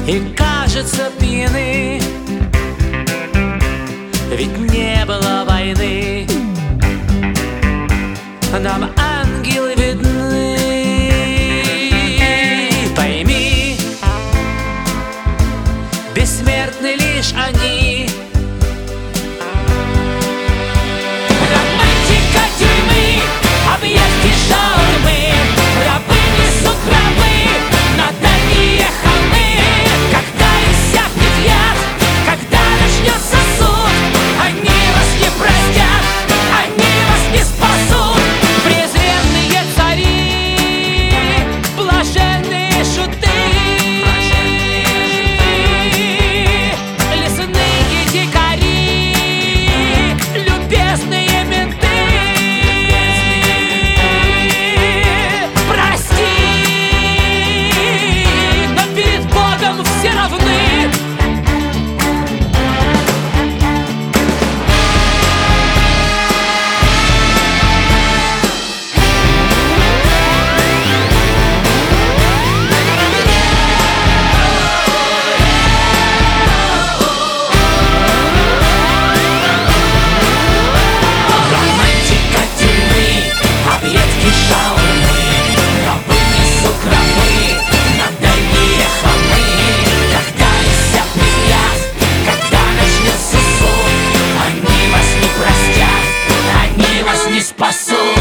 и, кажется, пьяны, ведь не было войны. Нам ангелы видны. Пойми, бессмертны лишь они. Романтика тюрьмы, объятки шаурмы, рабы несут гробы на дальние холмы. Когда иссякнет яд, когда начнется суд, они вас не простят, они вас не спасут. Презренные цари, блаженные шуты, лесные дикари, любезные менты. Прости, но перед Богом все равны. Романтика тюрьмы, объедки шаурмы, рабы несут гробы на дальние холмы. Когда иссякнет яд, когда начнется суд, они вас не простят, они вас не спасут.